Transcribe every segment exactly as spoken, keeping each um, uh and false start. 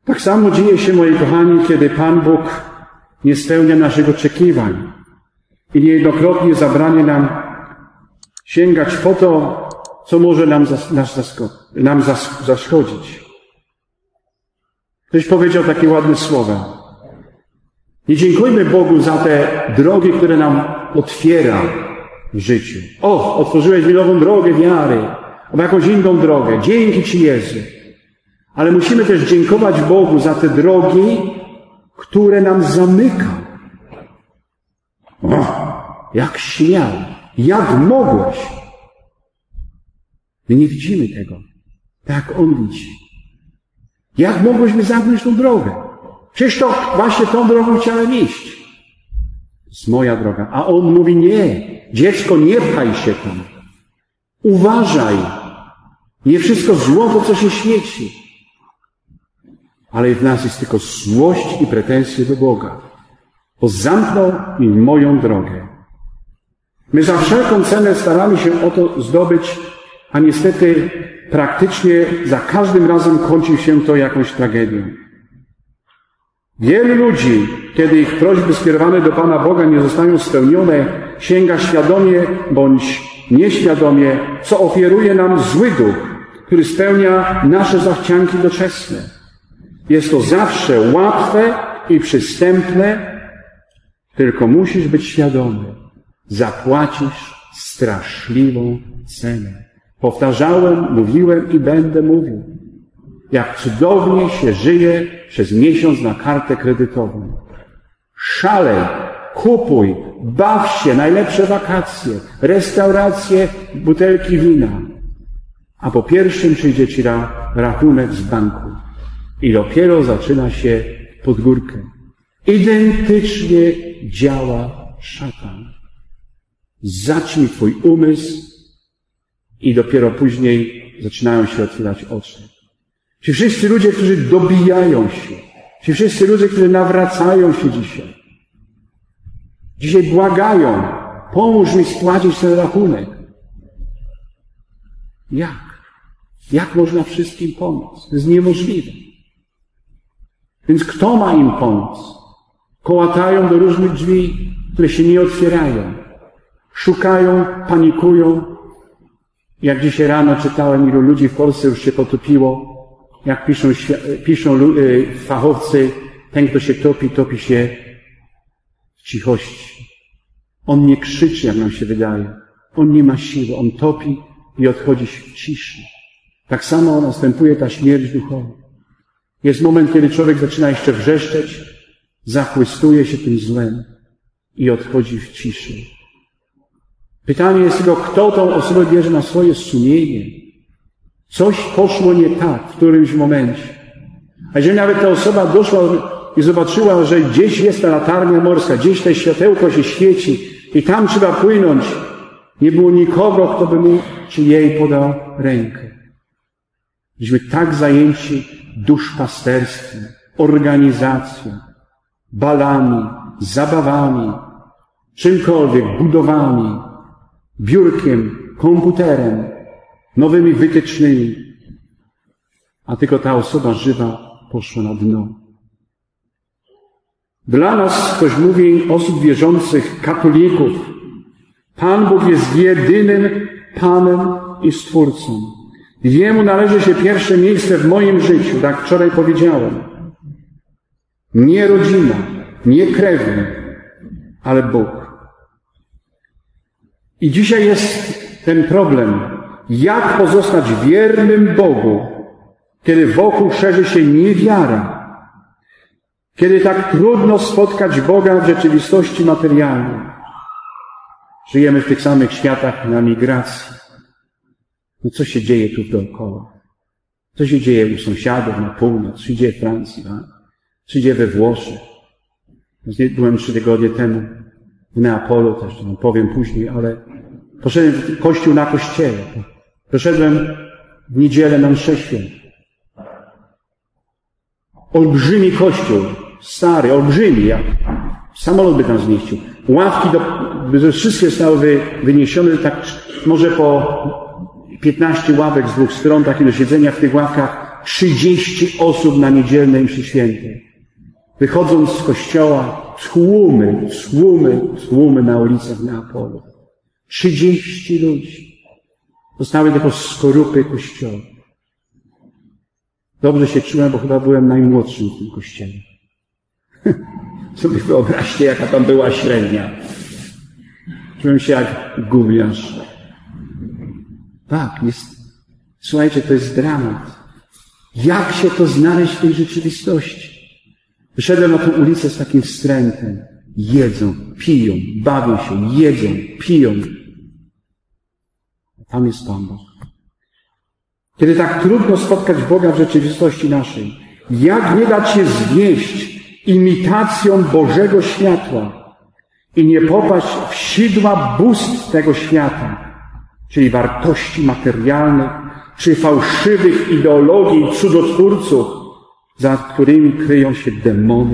Tak samo dzieje się, moi kochani, kiedy Pan Bóg nie spełnia naszych oczekiwań i niejednokrotnie zabrania nam sięgać po to, co może nam, zas, nas zasko, nam zas, zaszkodzić. Ktoś powiedział takie ładne słowa. Nie dziękujmy Bogu za te drogi, które nam otwiera w życiu. O, otworzyłeś mi nową drogę wiary, albo jakąś inną drogę. Dzięki Ci, Jezu. Ale musimy też dziękować Bogu za te drogi, które nam zamyka. O, jak śmiał, jak mogłeś. My nie widzimy tego, tak jak On widzi. Jak mogłyśmy zamknąć tą drogę? Przecież to właśnie tą drogą chciałem iść. To jest moja droga. A On mówi nie. Dziecko, nie pchaj się tam. Uważaj. Nie wszystko złoto, co się świeci. Ale w nas jest tylko złość i pretensje do Boga. Bo zamknął mi moją drogę. My za wszelką cenę staramy się o to zdobyć, a niestety praktycznie za każdym razem kończy się to jakąś tragedią. Wielu ludzi, kiedy ich prośby skierowane do Pana Boga nie zostają spełnione, sięga świadomie bądź nieświadomie, co oferuje nam zły duch, który spełnia nasze zachcianki doczesne. Jest to zawsze łatwe i przystępne, tylko musisz być świadomy. Zapłacisz straszliwą cenę. Powtarzałem, mówiłem i będę mówił. Jak cudownie się żyje przez miesiąc na kartę kredytową. Szalej, kupuj, baw się, najlepsze wakacje, restauracje, butelki wina. A po pierwszym przyjdzie Ci rachunek z banku. I dopiero zaczyna się podgórkę. Identycznie działa szatan. Zaćmi Twój umysł i dopiero później zaczynają się otwierać oczy. Ci wszyscy ludzie, którzy dobijają się. Ci wszyscy ludzie, którzy nawracają się dzisiaj. Dzisiaj błagają. Pomóż mi spłacić ten rachunek. Jak? Jak można wszystkim pomóc? To jest niemożliwe. Więc kto ma im pomóc? Kołatają do różnych drzwi, które się nie otwierają. Szukają, panikują. Jak dzisiaj rano czytałem, ilu ludzi w Polsce już się potopiło. Jak piszą, piszą fachowcy, ten, kto się topi, topi się w cichości. On nie krzyczy, jak nam się wydaje. On nie ma siły. On topi i odchodzi w ciszy. Tak samo następuje ta śmierć duchowa. Jest moment, kiedy człowiek zaczyna jeszcze wrzeszczeć, zachłystuje się tym złem i odchodzi w ciszy. Pytanie jest tylko, kto tą osobę bierze na swoje sumienie. Coś poszło nie tak w którymś momencie. A jeżeli nawet ta osoba doszła i zobaczyła, że gdzieś jest ta latarnia morska, gdzieś to światełko się świeci i tam trzeba płynąć, nie było nikogo, kto by mu czy jej podał rękę. Byliśmy tak zajęci duszpasterstwem, organizacją, balami, zabawami, czymkolwiek, budowami, biurkiem, komputerem, nowymi wytycznymi, a tylko ta osoba żywa poszła na dno. Dla nas, ktoś mówi, osób wierzących, katolików, Pan Bóg jest jedynym Panem i Stwórcą. Jemu należy się pierwsze miejsce w moim życiu, tak wczoraj powiedziałem. Nie rodzina, nie krewny, ale Bóg. I dzisiaj jest ten problem. Jak pozostać wiernym Bogu, kiedy wokół szerzy się niewiara? Kiedy tak trudno spotkać Boga w rzeczywistości materialnej? Żyjemy w tych samych światach na migracji. No co się dzieje tu dookoła? Co się dzieje u sąsiadów na północ? Co się dzieje w Francji? A? Co się dzieje we Włoszech? Byłem trzy tygodnie temu w Neapolu, też to powiem później, ale poszedłem w kościół na kościele. Poszedłem w niedzielę na mszę świętą. Olbrzymi kościół, stary, olbrzymi, jak samolot by tam zmieścił. Ławki, do, by wszystkie zostały wyniesione, tak może po piętnaście ławek z dwóch stron, takie do siedzenia w tych ławkach. trzydzieści osób na niedzielnej mszy świętej. Wychodząc z kościoła, tłumy, tłumy, tłumy na ulicach Neapolu. trzydzieści ludzi. Zostały tylko skorupy kościoła. Dobrze się czułem, bo chyba byłem najmłodszym w tym kościele. Sobie wyobraźcie, jaka tam była średnia. Czułem się jak gówniarz. Tak, jest. Słuchajcie, to jest dramat. Jak się to znaleźć w tej rzeczywistości? Wyszedłem na tę ulicę z takim wstrętem. Jedzą, piją, bawią się, jedzą, piją. A tam jest Pan Bóg. Kiedy tak trudno spotkać Boga w rzeczywistości naszej, jak nie dać się zwieść imitacją Bożego światła i nie popaść w sidła bóstw tego świata, czyli wartości materialnych, czy fałszywych ideologii i cudotwórców, za którymi kryją się demony.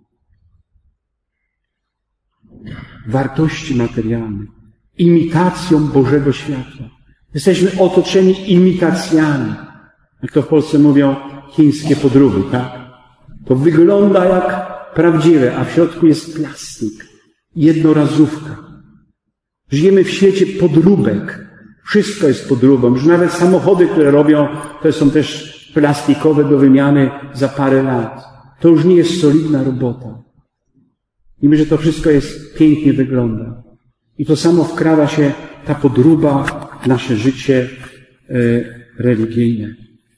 Wartości materialne, imitacją Bożego światła. Jesteśmy otoczeni imitacjami. Jak to w Polsce mówią, chińskie podróby, tak? To wygląda jak prawdziwe, a w środku jest plastik. Jednorazówka. Żyjemy w świecie podróbek. Wszystko jest podróbą. Już nawet samochody, które robią, to są też plastikowe do wymiany za parę lat. To już nie jest solidna robota. I my, że to wszystko jest, pięknie wygląda. I to samo wkrada się ta podróba w nasze życie e, religijne.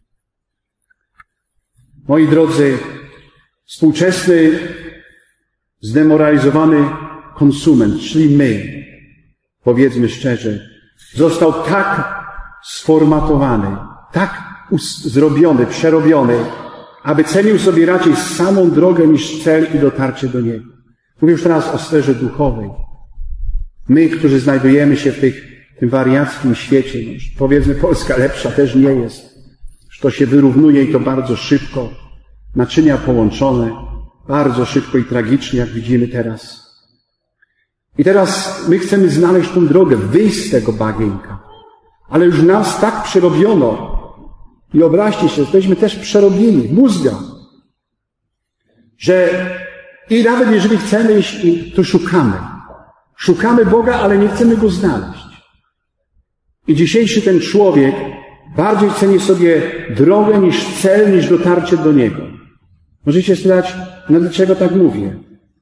Moi drodzy, współczesny, zdemoralizowany konsument, czyli my, powiedzmy szczerze, został tak sformatowany, tak zrobiony, przerobiony, aby cenił sobie raczej samą drogę niż cel i dotarcie do Niego. Mówię już teraz o sferze duchowej. My, którzy znajdujemy się w tych, tym wariackim świecie, no, powiedzmy Polska lepsza też nie jest. Że to się wyrównuje i to bardzo szybko. Naczynia połączone, bardzo szybko i tragicznie, jak widzimy teraz. I teraz my chcemy znaleźć tą drogę, wyjść z tego bagienka. Ale już nas tak przerobiono. I obraźcie się, jesteśmy też przerobieni, mózga. Że i nawet jeżeli chcemy iść, to szukamy. Szukamy Boga, ale nie chcemy Go znaleźć. I dzisiejszy ten człowiek bardziej ceni sobie drogę niż cel, niż dotarcie do Niego. Możecie spytać, no dlaczego tak mówię?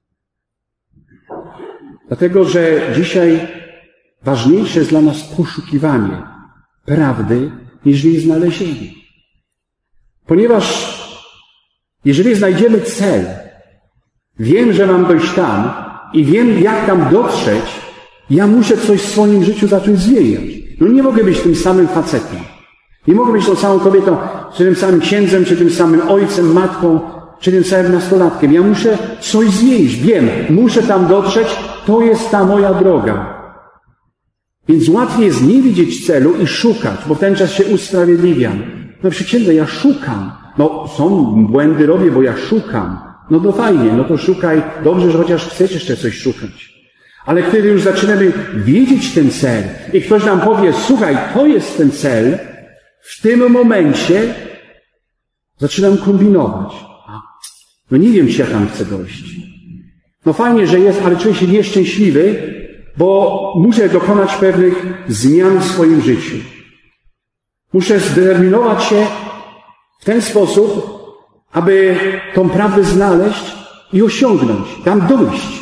Dlatego, że dzisiaj ważniejsze jest dla nas poszukiwanie prawdy niż jej znalezienie. Ponieważ jeżeli znajdziemy cel, wiem, że mam dojść tam i wiem, jak tam dotrzeć, ja muszę coś w swoim życiu zacząć zmieniać. No nie mogę być tym samym facetem. Nie mogę być tą samą kobietą, czy tym samym księdzem, czy tym samym ojcem, matką, czy tym samym nastolatkiem. Ja muszę coś zmienić. Wiem, muszę tam dotrzeć, to jest ta moja droga. Więc łatwiej jest nie widzieć celu i szukać, bo w ten czas się usprawiedliwiam. No przy księdze, ja szukam. No są błędy robię, bo ja szukam. No to fajnie, no to szukaj. Dobrze, że chociaż chcesz jeszcze coś szukać. Ale kiedy już zaczynamy wiedzieć ten cel i ktoś nam powie, słuchaj, to jest ten cel, w tym momencie zaczynam kombinować. No nie wiem, czy ja tam chcę dojść. No fajnie, że jest, ale czuję się nieszczęśliwy, bo muszę dokonać pewnych zmian w swoim życiu. Muszę zdeterminować się w ten sposób, aby tą prawdę znaleźć i osiągnąć, tam dojść.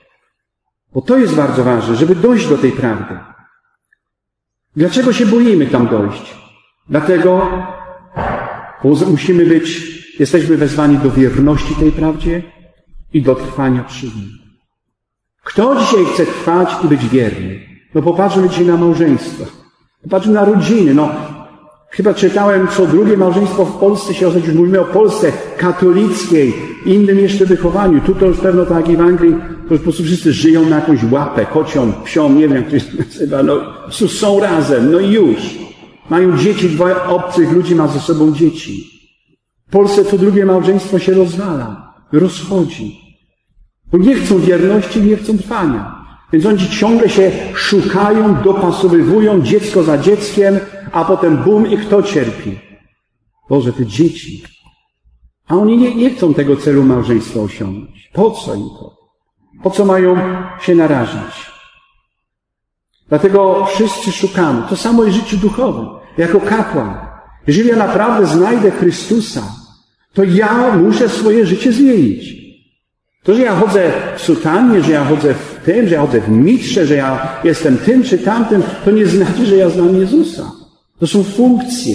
Bo to jest bardzo ważne, żeby dojść do tej prawdy. Dlaczego się boimy tam dojść? Dlatego, bo musimy być, jesteśmy wezwani do wierności tej prawdzie i do trwania przy niej. Kto dzisiaj chce trwać i być wierny? No popatrzmy dzisiaj na małżeństwo. Popatrzmy na rodziny. No, chyba czytałem, co drugie małżeństwo w Polsce się osadzili. Już mówimy o Polsce katolickiej, innym jeszcze wychowaniu. Tu to już pewno tak jak i w Anglii, to już po prostu wszyscy żyją na jakąś łapę, kocią, psią, nie wiem jak to jest nazywa. No, po prostu są razem, no i już. Mają dzieci, dwoje obcych ludzi ma ze sobą dzieci. W Polsce to drugie małżeństwo się rozwala, rozchodzi. Bo nie chcą wierności, nie chcą trwania. Więc oni ciągle się szukają, dopasowywują dziecko za dzieckiem, a potem bum i kto cierpi? Boże, te dzieci. A oni nie, nie chcą tego celu małżeństwa osiągnąć. Po co im to? Po co mają się narażać? Dlatego wszyscy szukamy. To samo jest w życiu duchowym. Jako kapłan. Jeżeli ja naprawdę znajdę Chrystusa, to ja muszę swoje życie zmienić. To, że ja chodzę w sutannie, że ja chodzę w tym, że ja chodzę w mitrze, że ja jestem tym czy tamtym, to nie znaczy, że ja znam Jezusa. To są funkcje.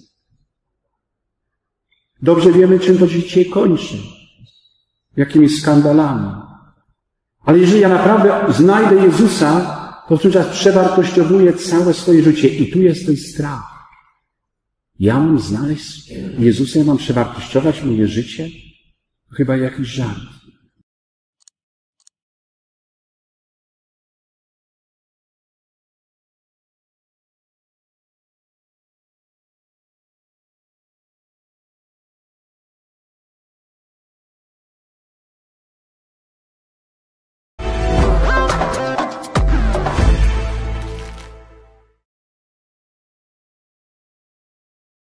Dobrze wiemy, czym to dzisiaj kończy. Jakimi skandalami. Ale jeżeli ja naprawdę znajdę Jezusa, to w tym czas przewartościowuję całe swoje życie. I tu jest ten strach. Ja mam znaleźć Jezusa, ja mam przewartościować moje życie? Chyba jakiś żart.